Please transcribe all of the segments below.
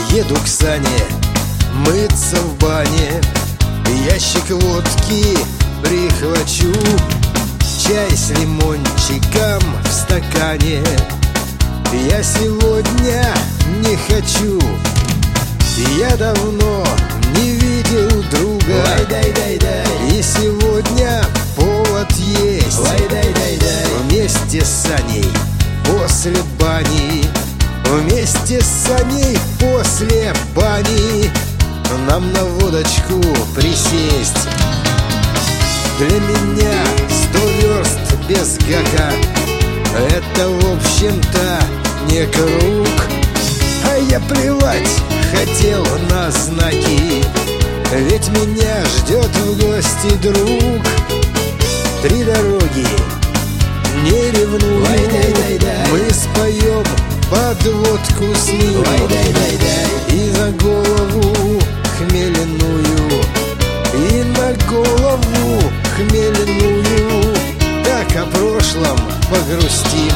Еду к Сане мыться в бане, ящик водки прихвачу, чай с лимончиком в стакане. Я сегодня не хочу, я давно не видел друга, и сегодня повод есть. Вместе с Саней после бани, вместе с Саней после бани нам на водочку присесть. Для меня 100 верст без гака — это, в общем-то, не круг. А я плевать хотел на знаки, ведь меня ждет в гости друг. 3 дороги, не ревнуй, мы споем подводку с ним. И на голову хмельную, и на голову хмельную, так о прошлом погрустим.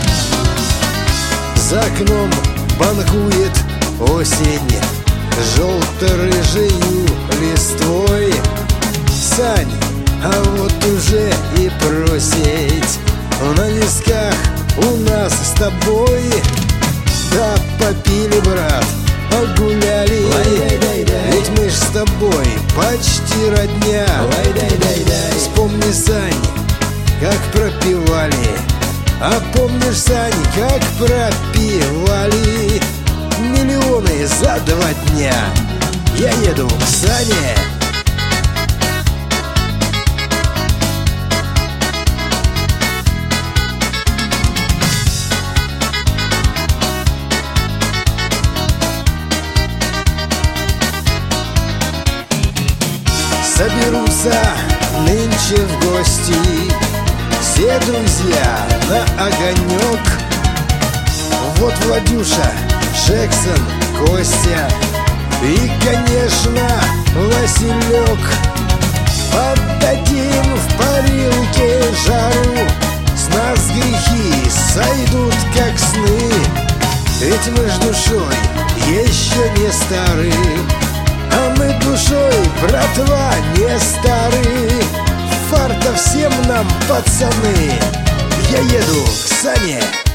За окном банкует осень желто-рыжею листвой. Сань, а вот уже и просить на висках у нас с тобой. Да попили, брат, погуляли, ведь мы ж с тобой почти родня. Вспомни, Сань, как пропивали, а помнишь, Сань, как пропивали миллионы за 2 дня. Я еду к Сане. Соберутся нынче в гости все друзья на огонек. Вот Владюша, Джексон, Костя и, конечно, Василек. Поддадим в парилке жару, с нас грехи сойдут как сны, ведь мы ж душой еще не стары. А мы душой, братва, не стары. Фарта всем нам, пацаны. Я еду к Сане.